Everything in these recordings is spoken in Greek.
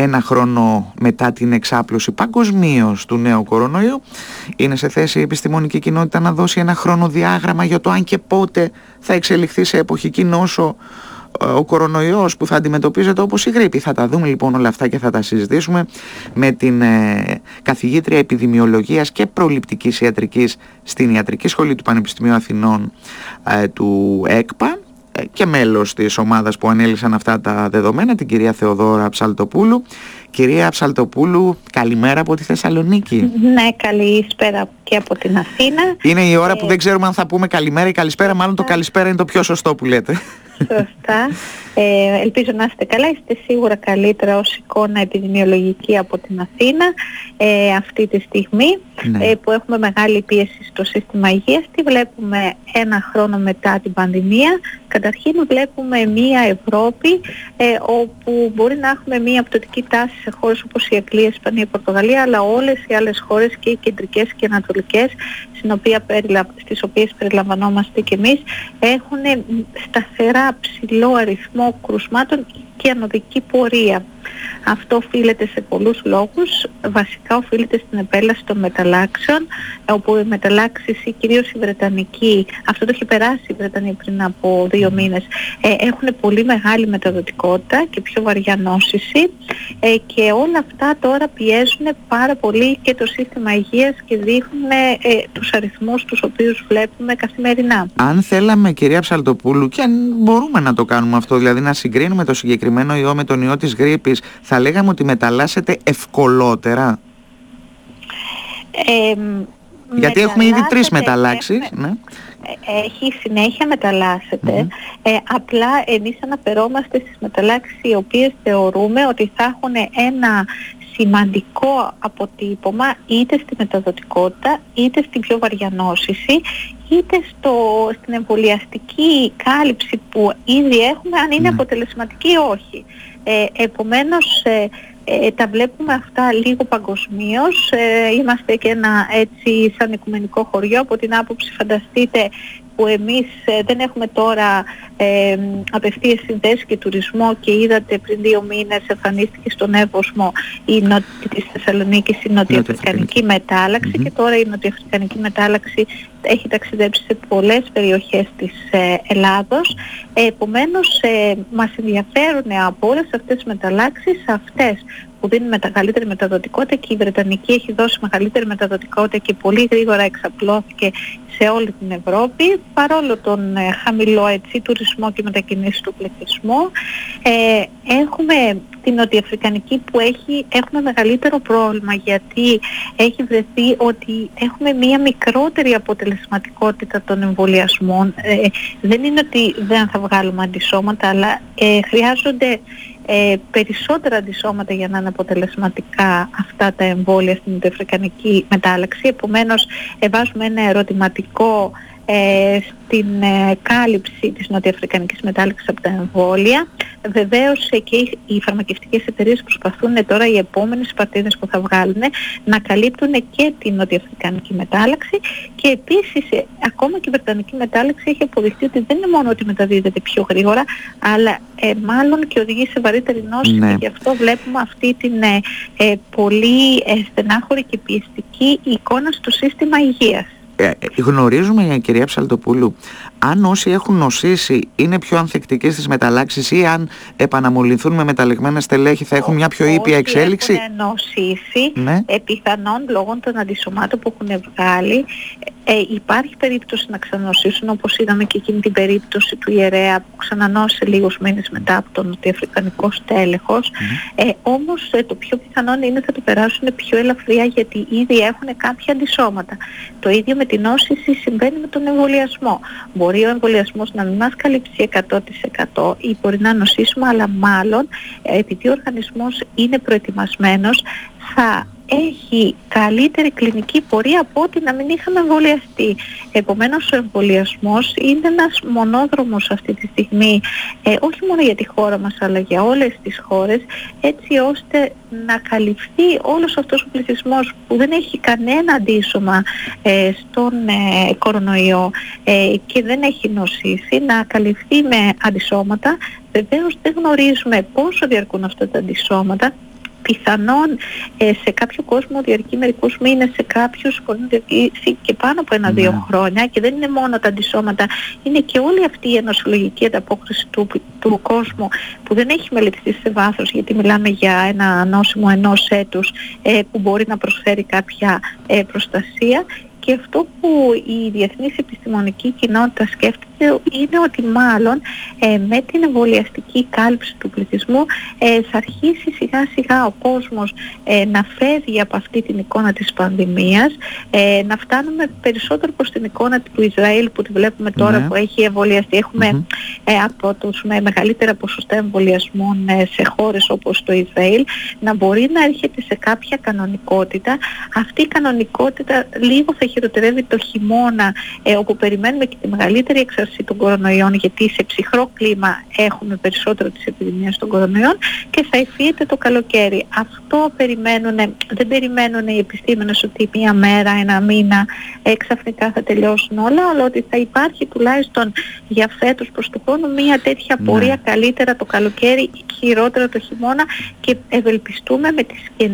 ένα χρόνο μετά την εξάπλωση παγκοσμίως του νέου κορονοϊού, είναι σε θέση η επιστημονική κοινότητα να δώσει ένα χρονοδιάγραμμα για το αν και πότε θα εξελιχθεί σε εποχική νόσο ο κορονοϊός που θα αντιμετωπίζεται όπως η γρίπη? Θα τα δούμε λοιπόν όλα αυτά και θα τα συζητήσουμε με την καθηγήτρια επιδημιολογίας και προληπτικής ιατρικής στην Ιατρική Σχολή του Πανεπιστημίου Αθηνών του ΕΚΠΑ και μέλος της ομάδας που ανέλησαν αυτά τα δεδομένα, την κυρία Θεοδώρα Ψαλτοπούλου. Κυρία Ψαλτοπούλου, καλημέρα από τη Θεσσαλονίκη. Ναι, καλησπέρα και από την Αθήνα. Είναι η ώρα που δεν ξέρουμε αν θα πούμε καλημέρα ή καλησπέρα, μάλλον το καλησπέρα είναι το πιο σωστό που λέτε. Σωστά. Ελπίζω να είστε καλά. Είστε σίγουρα καλύτερα ως εικόνα επιδημιολογική από την Αθήνα αυτή τη στιγμή, που έχουμε μεγάλη πίεση στο σύστημα υγείας. Τι βλέπουμε ένα χρόνο μετά την πανδημία? Καταρχήν βλέπουμε μια Ευρώπη όπου μπορεί να έχουμε μια πτωτική τάση σε χώρες όπως η Αγγλία, Ισπανία, Πορτογαλία, αλλά όλες οι άλλες χώρες και οι κεντρικές και ανατολικές, στις οποίες περιλαμβανόμαστε και εμείς, έχουν σταθερά ψηλό αριθμό κρουσμάτων και ανωδική πορεία. Αυτό οφείλεται σε πολλούς λόγους. Βασικά οφείλεται στην επέλαση των μεταλλάξεων, όπου οι μεταλλάξεις, κυρίως η Βρετανική, αυτό το έχει περάσει η Βρετανία πριν από 2 μήνες, έχουν πολύ μεγάλη μεταδοτικότητα και πιο βαριά νόσηση, και όλα αυτά τώρα πιέζουν πάρα πολύ και το σύστημα υγείας και δείχνουν τους αριθμούς τους οποίους βλέπουμε καθημερινά. Αν θέλαμε, κυρία Ψαλτοπούλου, και αν μπορούμε να το κάνουμε αυτό, δηλαδή να συγκρίνουμε το συγκεκριμένο ιό με τον ιό της γρίπης, θα λέγαμε ότι μεταλλάσσεται ευκολότερα? Γιατί έχουμε ήδη 3 μεταλλάξεις. Ναι. Έχει συνέχεια μεταλλάσσεται. Απλά εμείς αναφερόμαστε στις μεταλλάξεις οι οποίες θεωρούμε ότι θα έχουν ένα σημαντικό αποτύπωμα είτε στη μεταδοτικότητα, είτε στην πιο βαριά νόσηση, είτε στην εμβολιαστική κάλυψη που ήδη έχουμε, αν είναι αποτελεσματική ή όχι. Επομένως τα βλέπουμε αυτά λίγο παγκοσμίως. Είμαστε και ένα έτσι σαν οικουμενικό χωριό, από την άποψη φανταστείτε που εμείς δεν έχουμε τώρα απευθείας συνδέσεις και τουρισμό, και είδατε πριν 2 μήνες εμφανίστηκε στον Εύωσμο της Θεσσαλονίκης η νοτιοαφρικανική μετάλλαξη, και τώρα η νοτιοαφρικανική μετάλλαξη έχει ταξιδέψει σε πολλές περιοχές της Ελλάδος. Επομένως μας ενδιαφέρουν από όλες αυτές τις μεταλλάξεις αυτές που δίνουν μεγαλύτερη μεταδοτικότητα, και η Βρετανική έχει δώσει μεγαλύτερη μεταδοτικότητα και πολύ γρήγορα εξαπλώθηκε σε όλη την Ευρώπη, παρόλο τον χαμηλό τουρισμό και μετακινήσεις του πληθυσμού. Έχουμε την νοτιοαφρικανική που έχουμε μεγαλύτερο πρόβλημα, γιατί έχει βρεθεί ότι έχουμε μία μικρότερη αποτελεσματικότητα των εμβολιασμών. Δεν είναι ότι δεν θα βγάλουμε αντισώματα, αλλά χρειάζονται περισσότερα αντισώματα για να είναι αποτελεσματικά αυτά τα εμβόλια στην νοτιοαφρικανική μετάλλαξη. Επομένως βάζουμε ένα ερωτηματικό στην κάλυψη της νοτιοαφρικανικής μετάλλαξης από τα εμβόλια. Βεβαίως και οι φαρμακευτικές εταιρείες προσπαθούν τώρα, οι επόμενες παρτίδες που θα βγάλουν, να καλύπτουν και την νοτιοαφρικανική μετάλλαξη, και επίσης ακόμα και η βρετανική μετάλλαξη έχει αποδειχθεί ότι δεν είναι μόνο ότι μεταδίδεται πιο γρήγορα, αλλά μάλλον και οδηγεί σε βαρύτερη νόση, και γι' αυτό βλέπουμε αυτή την πολύ στενάχωρη και πιεστική εικόνα στο σύστημα υγείας. Γνωρίζουμε, κυρία Ψαλτοπούλου, αν όσοι έχουν νοσήσει είναι πιο ανθεκτικοί στις μεταλλάξεις, ή αν επαναμολυνθούν με μεταλλεγμένα στελέχη θα έχουν μια πιο ήπια εξέλιξη? Όσοι έχουν νοσήσει, πιθανόν λόγω των αντισωμάτων που έχουν βγάλει, υπάρχει περίπτωση να ξανανοσήσουν, όπως είδαμε και εκείνη την περίπτωση του ιερέα που ξανανόησε λίγους μήνες μετά από τον νοτιοαφρικανικό στέλεχος. Όμως το πιο πιθανόν είναι θα το περάσουν πιο ελαφριά, γιατί ήδη έχουν κάποια αντισώματα. Το ίδιο με την νόσηση συμβαίνει με τον εμβολιασμό. Μπορεί ο εμβολιασμός να μην μας καλύψει 100% ή μπορεί να νοσήσουμε, αλλά μάλλον επειδή ο οργανισμός είναι προετοιμασμένος θα έχει καλύτερη κλινική πορεία από ότι να μην είχαμε εμβολιαστεί. Επομένως ο εμβολιασμός είναι ένας μονόδρομος αυτή τη στιγμή, όχι μόνο για τη χώρα μας αλλά για όλες τις χώρες, έτσι ώστε να καλυφθεί όλος αυτός ο πληθυσμός που δεν έχει κανένα αντίσωμα στον κορονοϊό και δεν έχει νοσήσει, να καλυφθεί με αντισώματα. Βεβαίως δεν γνωρίζουμε πόσο διαρκούν αυτά τα αντισώματα, πιθανόν σε κάποιο κόσμο διαρκεί μερικούς μήνες, σε κάποιους μπορεί να διαρκεί και πάνω από 1-2 χρόνια, και δεν είναι μόνο τα αντισώματα, είναι και όλη αυτή η ενωσιολογική ανταπόκριση του κόσμου που δεν έχει μελετηθεί σε βάθος, γιατί μιλάμε για ένα νόσημο 1 έτους που μπορεί να προσφέρει κάποια προστασία. Και αυτό που η διεθνής επιστημονική κοινότητα σκέφτεται είναι ότι μάλλον με την εμβολιαστική κάλυψη του πληθυσμού θα αρχίσει σιγά σιγά ο κόσμος να φεύγει από αυτή την εικόνα της πανδημίας, να φτάνουμε περισσότερο προς την εικόνα του Ισραήλ που τη βλέπουμε τώρα, που έχει εμβολιαστεί. Έχουμε από τους με μεγαλύτερα ποσοστά εμβολιασμών σε χώρες όπως το Ισραήλ, να μπορεί να έρχεται σε κάποια κανονικότητα. Αυτή η κανονικότητα λίγο θα χειροτερεύει το χειμώνα, όπου περιμένουμε και τη μεγαλύτερη έξαρση των κορονοϊών, γιατί σε ψυχρό κλίμα έχουμε περισσότερο τις επιδημίες των κορονοϊών, και θα υφιέται το καλοκαίρι. Αυτό δεν περιμένουν οι επιστήμονες ότι μία μέρα, ένα μήνα ξαφνικά θα τελειώσουν όλα, αλλά ότι θα υπάρχει τουλάχιστον για φέτος προς το χρόνο μία τέτοια πορεία, καλύτερα το καλοκαίρι, χειρότερα το χειμώνα, και ευελπιστούμε με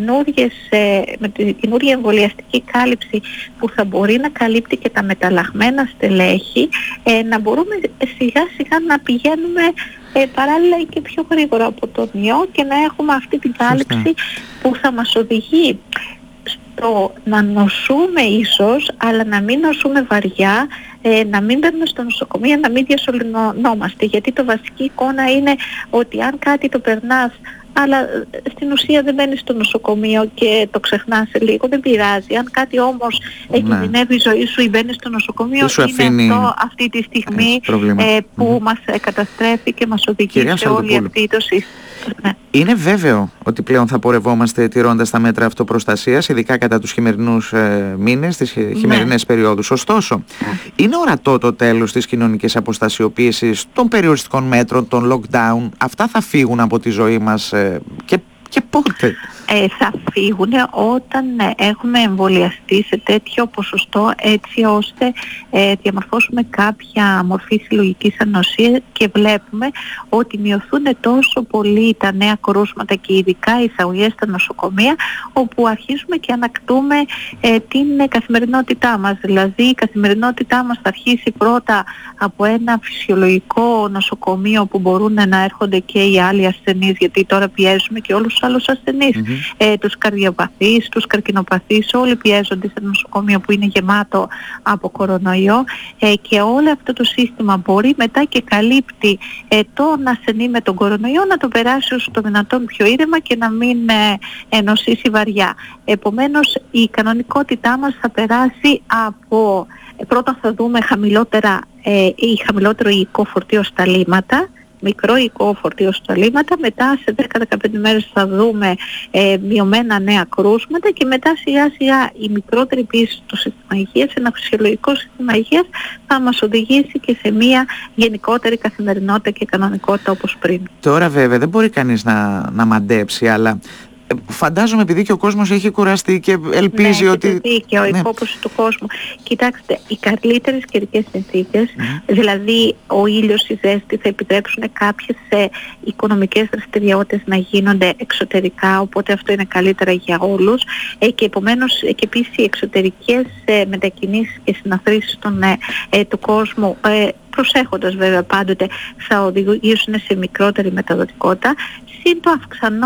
την καινούργια εμβολιαστική κάλυψη που θα μπορεί να καλύπτει και τα μεταλλαγμένα στελέχη, να μπορούμε σιγά σιγά να πηγαίνουμε παράλληλα και πιο γρήγορα από τον ιό, και να έχουμε αυτή την κάλυψη που θα μας οδηγεί στο να νοσούμε ίσως, αλλά να μην νοσούμε βαριά, να μην μπαίνουμε στο νοσοκομείο, να μην διασωληνωνόμαστε, γιατί το βασική εικόνα είναι ότι αν κάτι το περνάς, αλλά στην ουσία δεν μπαίνεις στο νοσοκομείο και το ξεχνάς λίγο, δεν πειράζει. Αν κάτι όμως κινδυνεύει η ζωή σου ή μπαίνεις στο νοσοκομείο, είναι αυτό αυτή τη στιγμή που μας καταστρέφει και μας οδηγεί σε όλη αυτή το σύστημα. Είναι βέβαιο ότι πλέον θα πορευόμαστε τηρώντας τα μέτρα αυτοπροστασίας, ειδικά κατά τους χειμερινούς μήνες, τις χειμερινές περιόδους. Ωστόσο, είναι ορατό το τέλος της κοινωνικής αποστασιοποίησης, των περιοριστικών μέτρων, των lockdown? Αυτά θα φύγουν από τη ζωή μας και πότε? Θα φύγουν όταν έχουμε εμβολιαστεί σε τέτοιο ποσοστό, έτσι ώστε διαμορφώσουμε κάποια μορφή συλλογικής ανοσίας, και βλέπουμε ότι μειωθούν τόσο πολύ τα νέα κρούσματα και ειδικά οι εισαγωγές στα νοσοκομεία, όπου αρχίζουμε και ανακτούμε την καθημερινότητά μας. Δηλαδή η καθημερινότητά μας θα αρχίσει πρώτα από ένα φυσιολογικό νοσοκομείο που μπορούν να έρχονται και οι άλλοι ασθενείς, γιατί τώρα πιέζουμε και όλους τους άλλους ασθενείς, τους καρδιοπαθείς, τους καρκινοπαθείς, όλοι πιέζονται σε νοσοκομείο που είναι γεμάτο από κορονοϊό, και όλο αυτό το σύστημα μπορεί μετά και καλύπτει τον ασθενή με τον κορονοϊό, να το περάσει όσο το δυνατόν πιο ήρεμα και να μην νοσήσει βαριά. Επομένως η κανονικότητά μας θα περάσει από, πρώτα θα δούμε χαμηλότερο υλικό φορτίο στα λίμματα, μικρό υλικό φορτίο στα λίμματα, μετά σε 10-15 μέρες θα δούμε μειωμένα νέα κρούσματα, και μετά σιγά σιγά η μικρότερη πίεση του σύστημα υγείας, ένα φυσιολογικό σύστημα υγείας, θα μας οδηγήσει και σε μια γενικότερη καθημερινότητα και κανονικότητα όπως πριν. Τώρα βέβαια δεν μπορεί κανείς να μαντέψει, αλλά φαντάζομαι, επειδή και ο κόσμος έχει κουραστεί και ελπίζει ότι... και η υπόποση του κόσμου. Κοιτάξτε, οι καλύτερες καιρικές συνθήκες, δηλαδή ο ήλιος, η ζέστη, θα επιτρέψουν κάποιες οικονομικές δραστηριότητες να γίνονται εξωτερικά, οπότε αυτό είναι καλύτερα για όλους, και επομένως και επίσης οι εξωτερικές μετακινήσεις και συναθρήσεις του κόσμου, προσέχοντας βέβαια πάντοτε, θα οδηγήσουν σε μικρότερη μεταδοτικότητα. Συν το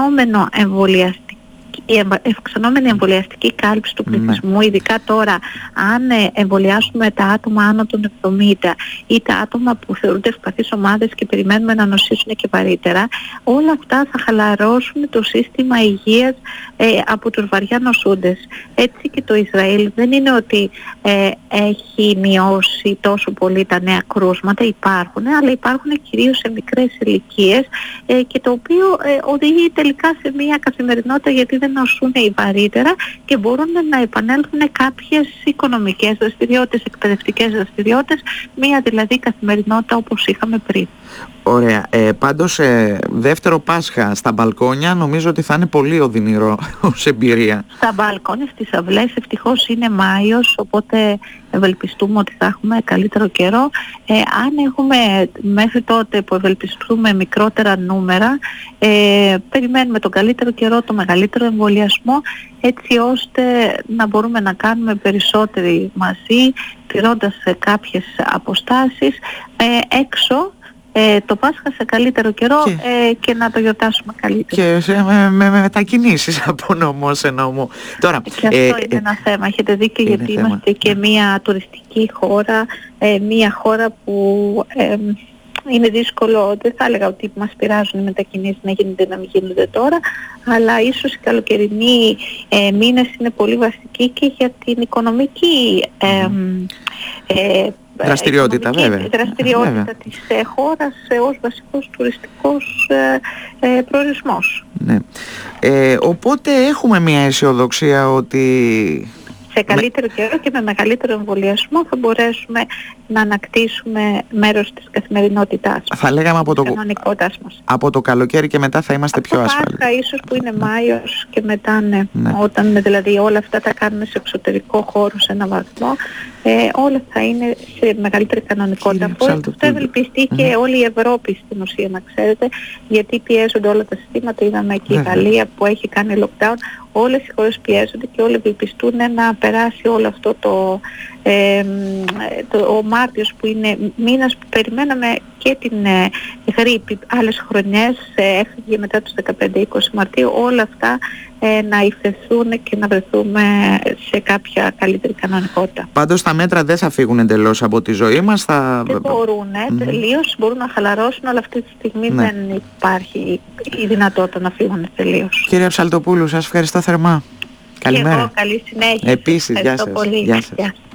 η αυξανόμενη εμβολιαστική κάλυψη του πληθυσμού, ειδικά τώρα αν εμβολιάσουμε τα άτομα άνω των 70 ή τα άτομα που θεωρούνται ευπαθείς ομάδες και περιμένουμε να νοσήσουν και βαρύτερα, όλα αυτά θα χαλαρώσουν το σύστημα υγείας από τους βαριά νοσούντες. Έτσι και το Ισραήλ δεν είναι ότι έχει μειώσει τόσο πολύ τα νέα κρούσματα, υπάρχουν, αλλά υπάρχουν κυρίως σε μικρές ηλικίες, και το οποίο οδηγεί τελικά σε μια καθημερινότητα, γιατί δεν νοσούν οι βαρύτερα και μπορούν να επανέλθουν κάποιες οικονομικές δραστηριότητες, εκπαιδευτικές δραστηριότητες, μια δηλαδή καθημερινότητα όπως είχαμε πριν. Ωραία. Πάντως δεύτερο Πάσχα στα μπαλκόνια νομίζω ότι θα είναι πολύ οδυνηρό ως εμπειρία. Στα μπαλκόνια, στις αυλές, ευτυχώς είναι Μάιος, οπότε ευελπιστούμε ότι θα έχουμε καλύτερο καιρό. Αν έχουμε μέχρι τότε που ευελπιστούμε μικρότερα νούμερα, περιμένουμε τον καλύτερο καιρό, το μεγαλύτερο εμβολιασμό, έτσι ώστε να μπορούμε να κάνουμε περισσότεροι μαζί, τηρώντας κάποιες αποστάσεις, έξω το Πάσχα σε καλύτερο καιρό και να το γιορτάσουμε καλύτερα. Και με μετακινήσεις από νομό σε νόμο. Τώρα, και αυτό είναι ένα θέμα, έχετε δίκιο, γιατί είμαστε και μια τουριστική χώρα, μια χώρα που είναι δύσκολο, δεν θα έλεγα ότι μας πειράζουν οι μετακινήσεις να γίνονται να μην γίνονται τώρα, αλλά ίσως οι καλοκαιρινοί μήνες είναι πολύ βασικοί και για την οικονομική δραστηριότητα, βέβαια. Δραστηριότητα της χώρας ως βασικός τουριστικός προορισμός. Ναι. Οπότε έχουμε μια αισιοδοξία ότι σε καλύτερο καιρό και με μεγαλύτερο εμβολιασμό θα μπορέσουμε να ανακτήσουμε μέρος της καθημερινότητάς μας. Θα λέγαμε από το καλοκαίρι και μετά θα είμαστε πιο ασφαλείς. Από Πάσχα ίσως που είναι Μάιος και μετά όταν δηλαδή όλα αυτά τα κάνουμε σε εξωτερικό χώρο σε έναν βαθμό, όλα θα είναι σε μεγαλύτερη κανονικότητα. Αυτό ευελπιστεί και όλη η Ευρώπη στην ουσία, να ξέρετε, γιατί πιέζονται όλα τα συστήματα. Είδαμε και η Γαλλία που έχει κάνει lockdown. Όλες οι χώρες πιέζονται και όλοι ευελπιστούν να περάσει όλο αυτό ο Μάρτιος, που είναι μήνας που περιμέναμε και την γρίπη άλλες χρονιές, έφυγε μετά τους 15-20 Μαρτίου, όλα αυτά να υφεθούν και να βρεθούμε σε κάποια καλύτερη κανονικότητα. Πάντως τα μέτρα δεν θα φύγουν εντελώς από τη ζωή μας. Δεν μπορούν τελείως, μπορούν να χαλαρώσουν, αλλά αυτή τη στιγμή δεν υπάρχει η δυνατότητα να φύγουν τελείως. Κυρία Ψαλτοπούλου, σας ευχαριστώ θερμά. Καλημέρα. Και εγώ, καλή συνέχεια. Επίσης, γεια σας. Πολύ. Γεια σας.